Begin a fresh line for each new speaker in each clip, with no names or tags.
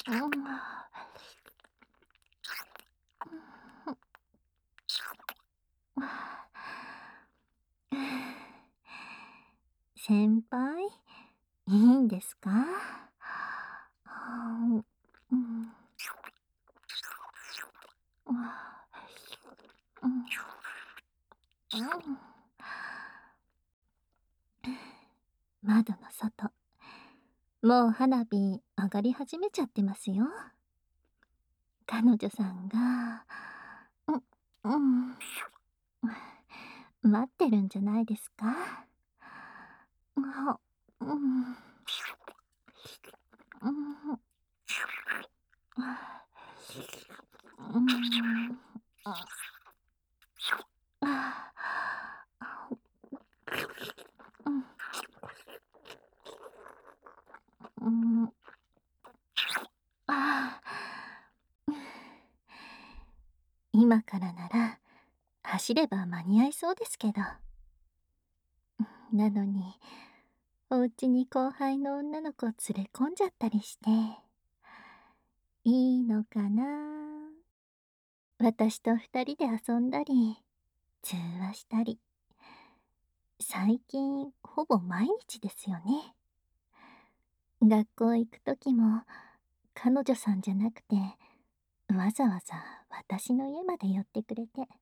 うん。先輩、いいんですか？うん。うん。窓の外、もう花火上がり始めちゃってますよ。彼女さんが、うん、待ってるんじゃないですか？あ、うん、うん、うん、あ、うん、あ、今からなら走れば間に合いそうですけど。なのに、お家に後輩の女の子連れ込んじゃったりして、いいのかな。私と二人で遊んだり、通話したり、最近ほぼ毎日ですよね。学校行く時も、彼女さんじゃなくて、わざわざ私の家まで寄ってくれて。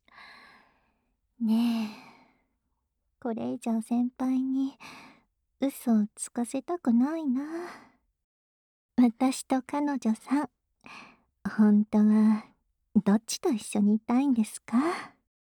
ねえ、これ以上先輩に嘘をつかせたくないな。私と彼女さん、本当はどっちと一緒にいたいんですか？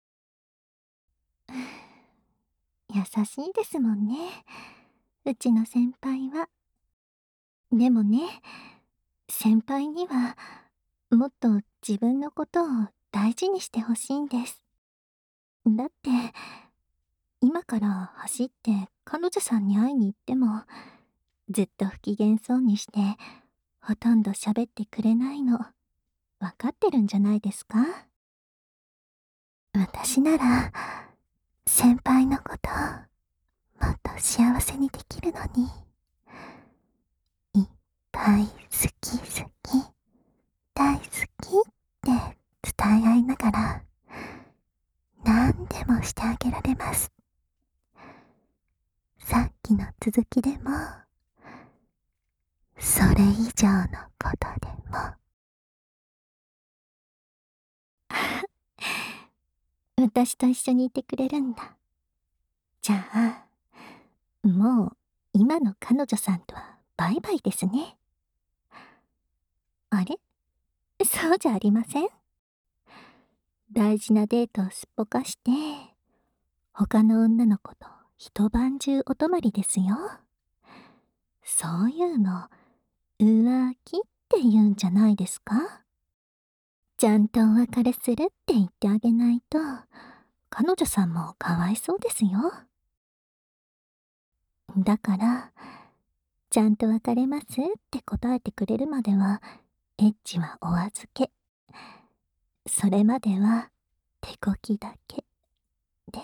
優しいですもんね、うちの先輩は。でもね、先輩にはもっと自分のことを大事にしてほしいんです。だって今から走って彼女さんに会いに行っても、ずっと不機嫌そうにしてほとんど喋ってくれないの分かってるんじゃないですか？私なら先輩のこともっと幸せにできるのに、いっぱい好き好き、大好きって伝え合いながら何でもしてあげられます。さっきの続きでも、それ以上のことでも。私と一緒にいてくれるんだ。じゃあ、もう今の彼女さんとはバイバイですね。あれ、そうじゃありません？大事なデートをすっぽかして、他の女の子と一晩中お泊まりですよ。そういうの、浮気って言うんじゃないですか？ちゃんとお別れするって言ってあげないと、彼女さんもかわいそうですよ。だから、ちゃんと別れますって答えてくれるまでは、エッチはお預け。それまでは、手こきだけ、です。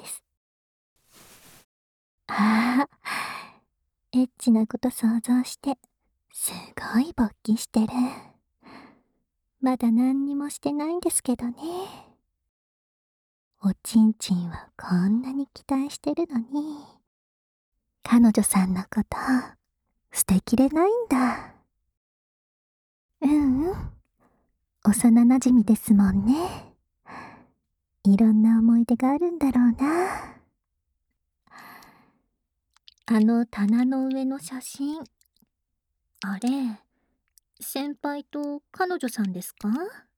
ああ、エッチなこと想像して、すごい勃起してる。まだ何にもしてないんですけどね。おちんちんはこんなに期待してるのに、彼女さんのこと、捨てきれないんだ。うんうん。幼馴染ですもんね。いろんな思い出があるんだろうな。あの棚の上の写真、あれ、先輩と彼女さんですか？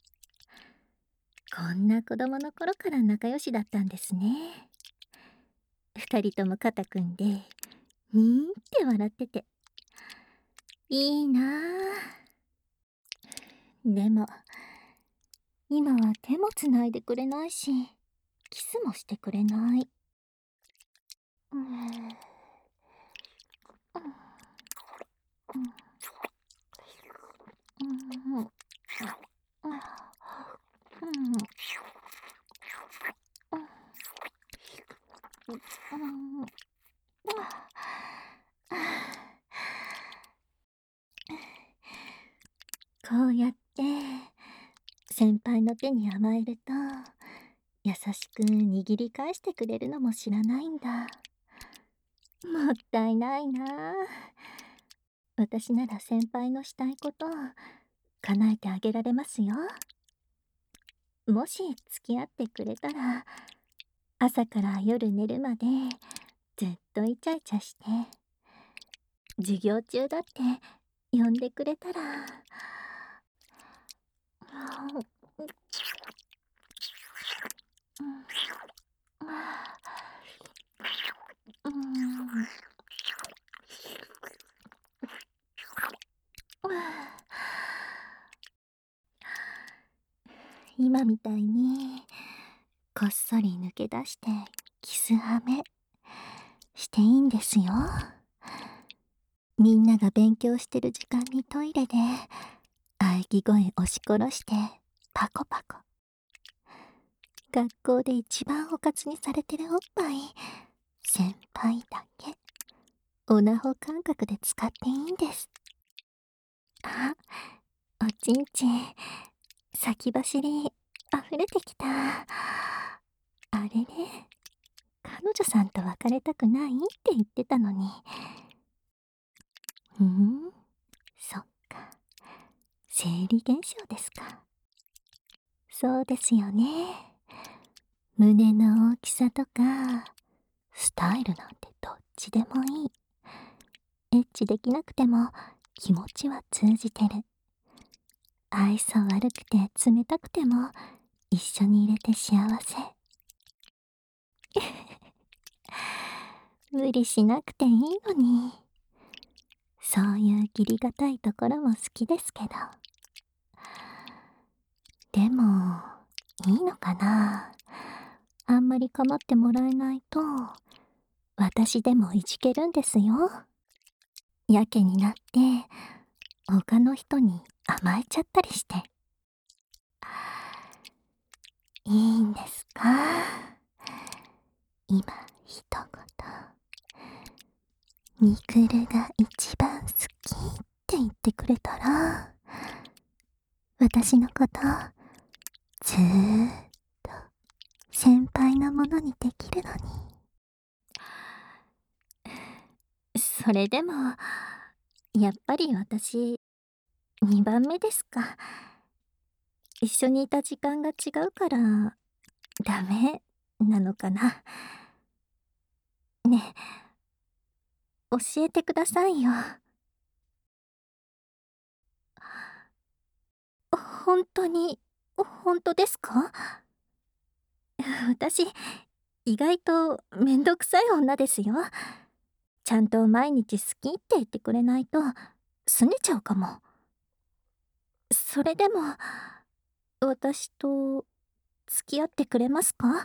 こんな子供の頃から仲良しだったんですね。二人とも肩組んで、にーって笑ってて。いいなぁ。でも、今は手もつないでくれないし、キスもしてくれない。うん、うん、うん、うん、うん、うん、 こうやって先輩の手に甘えると優しく握り返してくれるのも知らないんだ。もったいないなあ。私なら先輩のしたいことを叶えてあげられますよ。もし付き合ってくれたら、朝から夜寝るまでずっとイチャイチャして、授業中だって呼んでくれたら。今みたいにこっそり抜け出してキスハメしていいんですよ。みんなが勉強してる時間にトイレで喘ぎ声押し殺してパコパコ。学校で一番おかつにされてるおっぱい、先輩だけオナホ感覚で使っていいんです。あ、おちんちん先走り溢れてきた。あれね、彼女さんと別れたくないって言ってたのに。そっか、生理現象ですか。そうですよね。胸の大きさとかスタイルなんてどっちでもいい。エッチできなくても気持ちは通じてる。愛想悪くて冷たくても一緒に入れて幸せ。無理しなくていいのに。そういう義理がたいところも好きですけど。でもいいのかな。あんまり構ってもらえないと私でもいじけるんですよ。やけになって他の人に甘えちゃったりして。いいんですか。今一言、ミクルが一番好きって言ってくれたら、私のことずーっと先輩のものにできるのに。それでもやっぱり私2番目ですか。一緒にいた時間が違うからダメなのかな。ねえ、教えてくださいよ。本当に本当ですか？私意外とめんどくさい女ですよ。ちゃんと毎日好きって言ってくれないと拗ねちゃうかも。それでも私と付き合ってくれますか？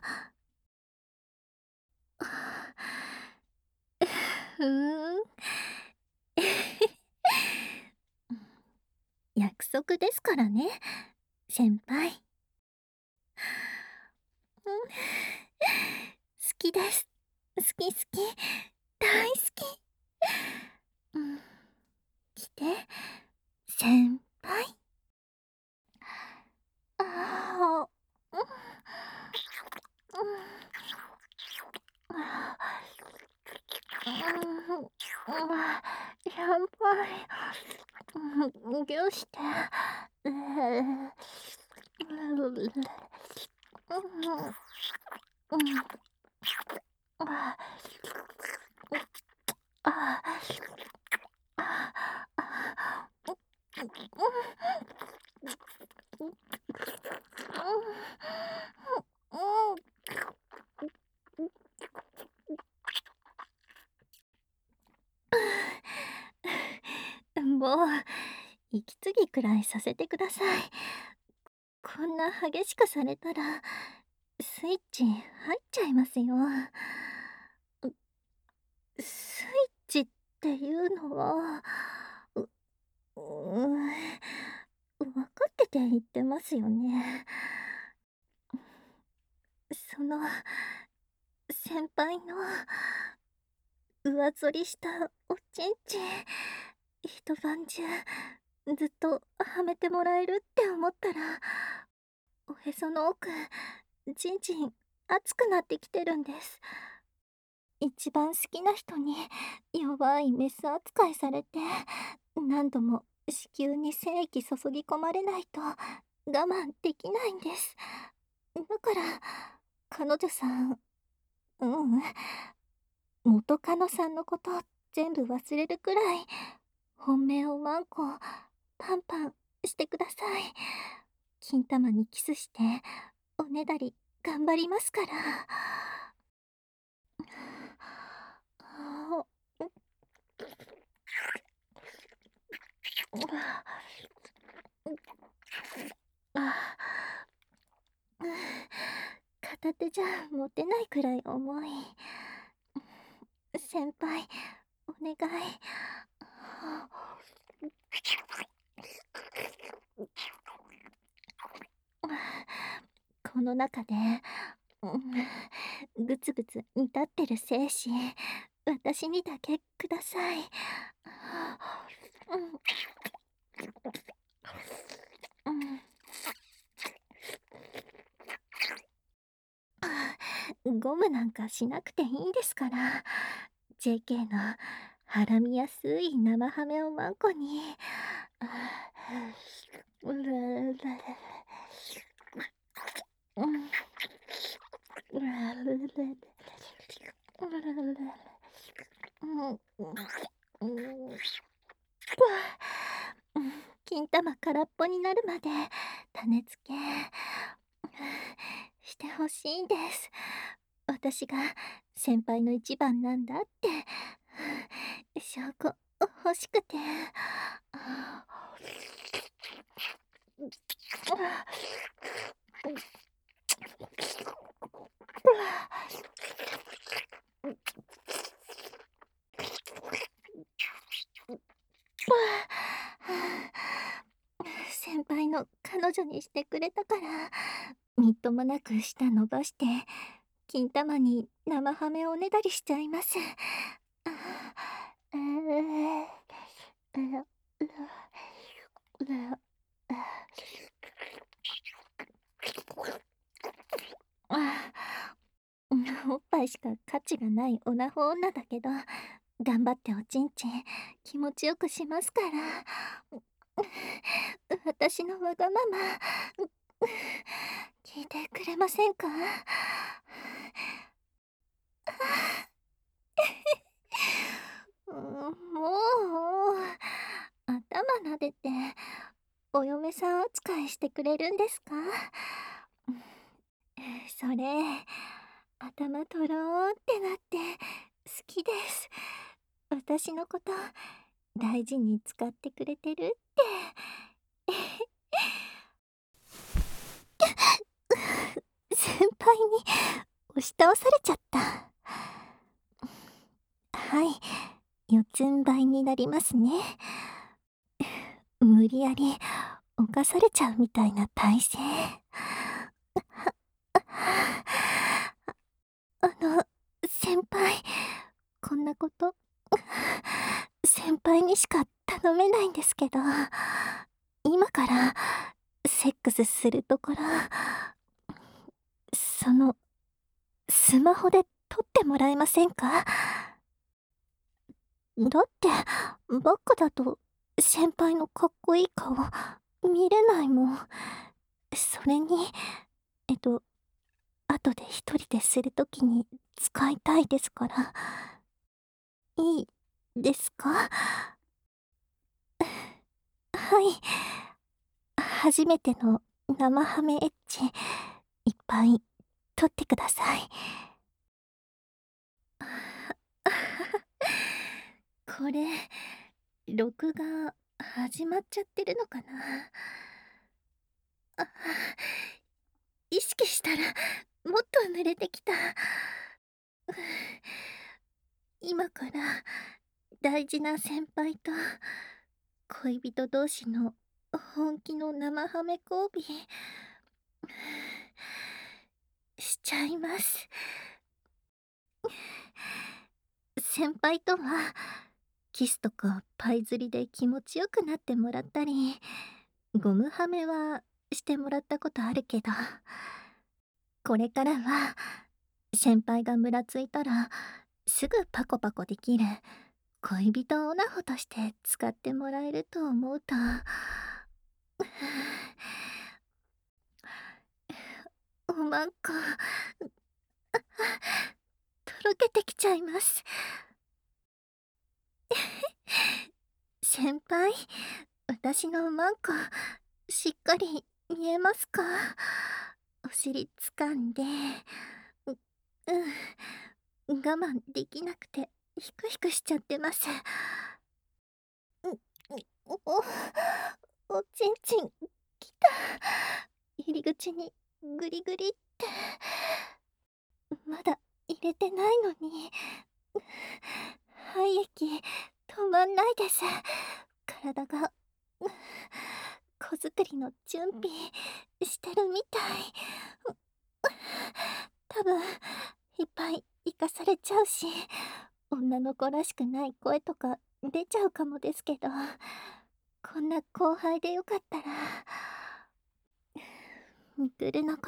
ふーん。約束ですからね、先輩。好きです。好き好き。大好き。うん、来て、先輩。ああ、うん、やっぱり、どうして、もう息継ぎくらいさせてください。こんな激しくされたらスイッチ入っちゃいますよ。スイッチっていうのは、う分かってて言ってますよね。その先輩の上反りしたおちんちん、一晩中ずっとはめてもらえるって思ったら、おへその奥、じんじん熱くなってきてるんです。一番好きな人に弱いメス扱いされて、何度も子宮に精液注ぎ込まれないと我慢できないんです。だから、彼女さん、うん、元カノさんのこと全部忘れるくらい、本命をワンコパンパンしてください。金玉にキスして、おねだり頑張りますから。ああ、片手じゃ持てないくらい重い。先輩、お願い。この中で、ぐつぐつ煮立ってる精子、私にだけください。ゴムなんかしなくていいんですから。JK のはらみやすい生ハメをワンコに。うららうん、うららうららうん、金玉空っぽになるまで種付けしてほしいんです。私が先輩の一番なんだって証拠欲しくて。先輩の彼女にしてくれたから、みっともなく舌伸ばして金玉に生ハメをおねだりしちゃいます。ああ、おっぱいしか価値がないオナホ女だけど、頑張っておちんちん気持ちよくしますから。私のわがまま、聞いてくれませんか？もう、頭撫でて、お嫁さん扱いしてくれるんですか？それ、頭とろーってなって好きです。私のこと大事に使ってくれてるって。先輩に押し倒されちゃった。はい、四つん這いになりますね。無理やり犯されちゃうみたいな体勢。先輩、こんなこと先輩にしか頼めないんですけど、今からセックスするところ、そのスマホで撮ってもらえませんか？だってバックだと先輩のかっこいい顔見れないもん。それにえっと後で一人でするときに使いたいですから。いいですか？はい。初めての生ハメエッチ、いっぱい撮ってください。これ、録画始まっちゃってるのかな。あ、意識したらもっと濡れてきた。今から大事な先輩と恋人同士の本気の生ハメ交尾しちゃいます。先輩とはキスとかパイ釣りで気持ちよくなってもらったり、ゴムはめはしてもらったことあるけど、これからは先輩がムラついたらすぐパコパコできる恋人オナホとして使ってもらえると思うと、おまんこ、とろけてきちゃいます。先輩、私のおまんこ、しっかり見えますか？お尻掴んで、我慢できなくて、ヒクヒクしちゃってます。お、おちんちん、きた。入り口にグリグリって、まだ入れてないのに、廃液、止まんないです。体が、子作りの準備してるみたい。多分、いっぱい生かされちゃうし、女の子らしくない声とか出ちゃうかもですけど、こんな後輩でよかったら、みくるのこと、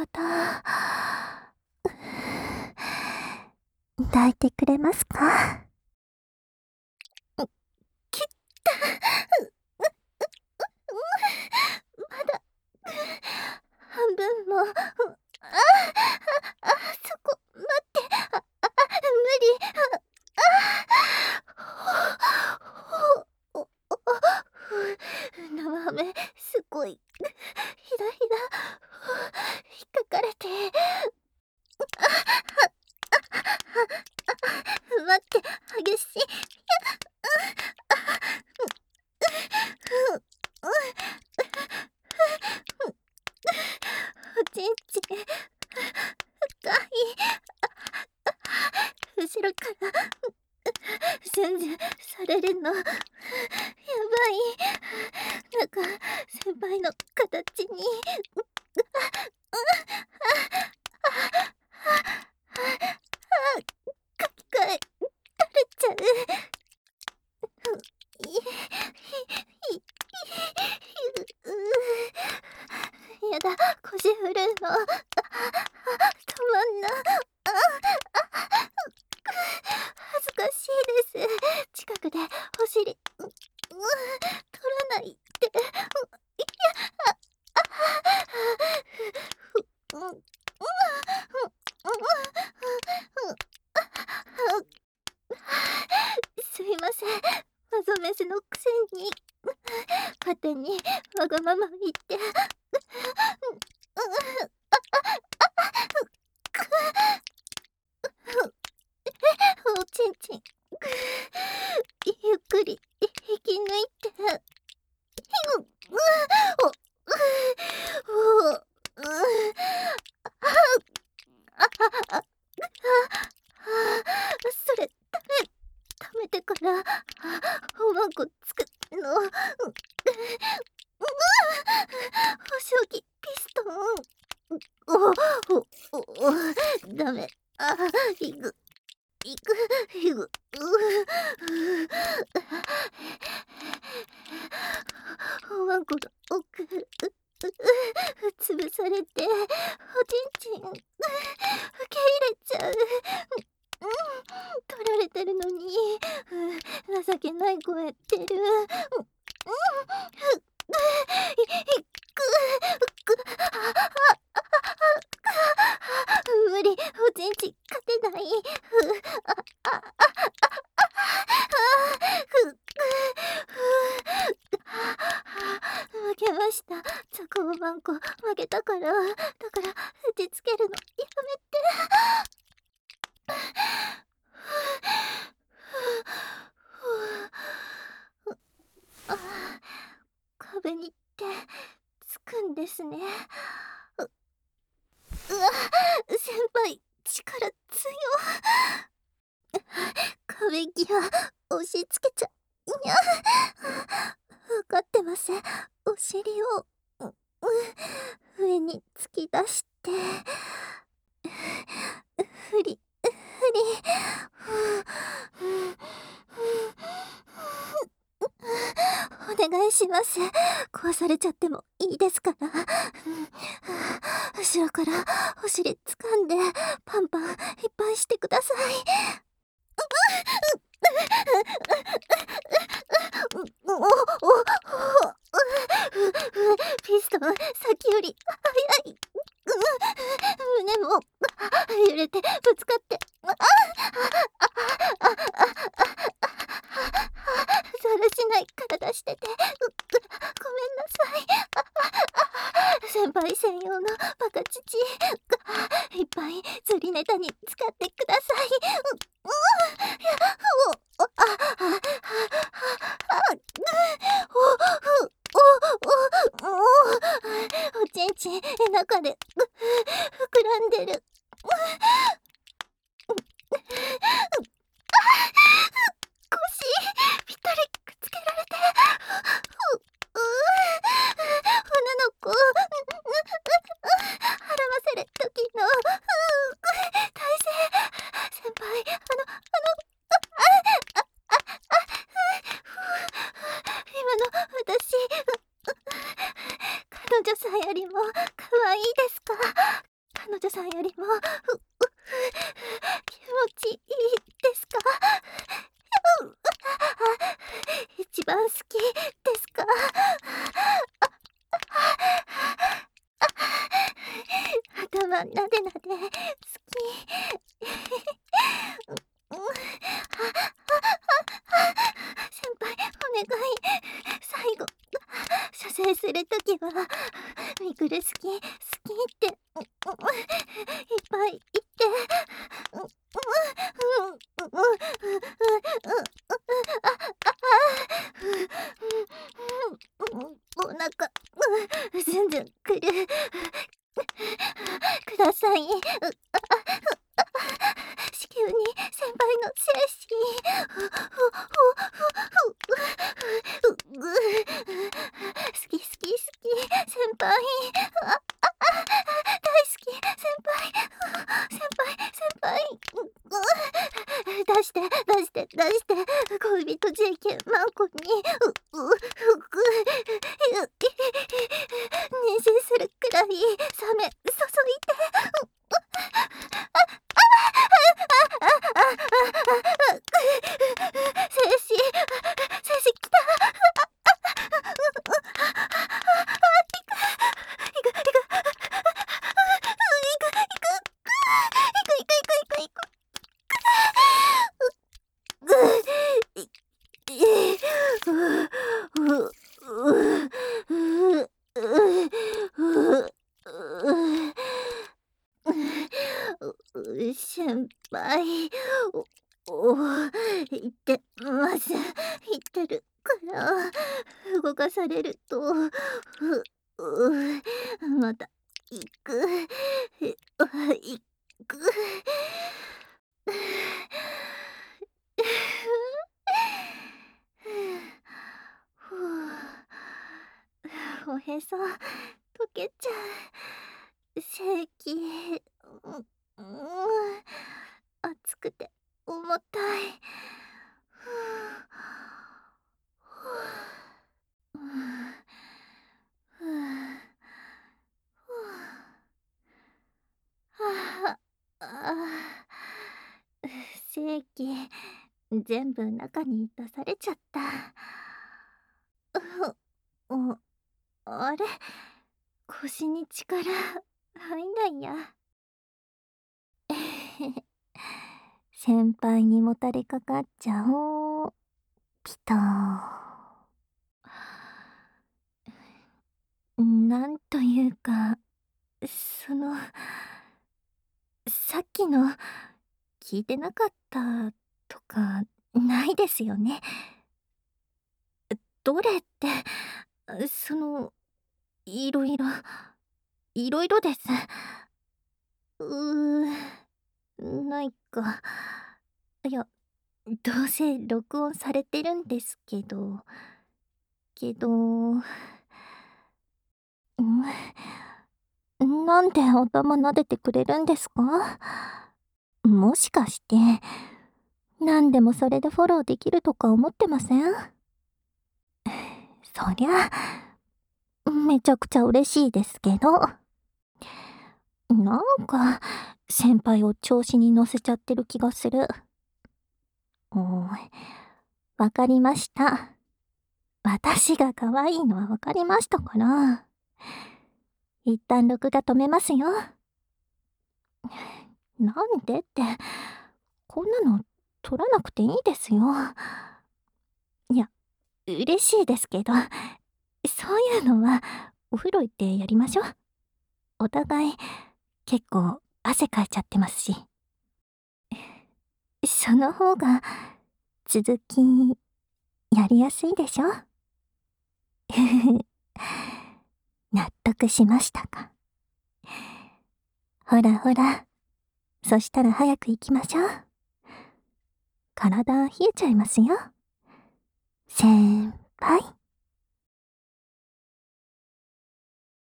抱いてくれますか？きったまだ、半分も、そこ、待って、無理、生ハメ、すごい、ひらひら、引っかかれて、待って、激しい、おちんちん、深い、後ろからジュンジュンされるのやばい。なんか先輩の形に書き換えられちゃう。いひひやだ、腰振るの止まんな。恥ずかしいです。近くでお尻取らないで。すいません。マゾメスのくせに勝手にわがまま言って。おちんちんゆっくり引き抜いて。おおそれ食べてからおまんこつくの。お仕置きピストン。ダメ。いくいくいく。おまんこが奥潰されて、おちんちん受け入れちゃう。取られてるのに、情けない声出る。無理、おちんちん勝てない。負けました。チョコおまんこ負けたから。だから打ちつけるのやめて。壁にってつくんですね。うわ、先輩力強。壁際押し付けちゃにゃ。分かってます。お尻を上に突き出してふりふり。 願いします。壊されちゃってもいいですから。後ろからお尻掴んでパンパンいっぱいしてください。おおおピストン先より速い。胸も揺れてぶつかってだらしない体しててごめんなさい。先輩専用のバカ乳いっぱい釣りネタに使ってください。おおああおちんちん中で膨らんでる。腰ぴったりくっつけられて女の子払わせる時の体勢。先輩今の私彼女さんよりも可愛いですか？彼女さんよりも気持ちいいですか？一番好きですか？頭なでなで好き。先輩お願い。最後射精するときはミクル好きっていっぱい言ってお腹ずんずんくるください。至急に先輩の精子好き先輩大好き先輩出して恋人 JK マンコに妊娠するくらいサメ注いで精子きた。先輩言ってるから動かされるとまた行くおへそ溶けちゃう。正気熱くて重たい。正気全部中に出されちゃった。あれ腰に力入んないや。先輩にもたれかかっちゃおう。ピトー。なんというかさっきの聞いてなかったとかないですよね。どれっていろいろです。ないか。いや、どうせ録音されてるんですけどなんで頭撫でてくれるんですか？もしかして何でもそれでフォローできるとか思ってません？ そりゃ、めちゃくちゃ嬉しいですけど。なんか、先輩を調子に乗せちゃってる気がする。わかりました。私が可愛いのはわかりましたから。一旦録画止めますよ。なんでって、こんなの撮らなくていいですよ。いや、嬉しいですけど、そういうのはお風呂行ってやりましょう。お互い結構汗かいちゃってますし。その方が続きやりやすいでしょ。納得しましたか。ほらほら、そしたら早く行きましょう。体冷えちゃいますよ。先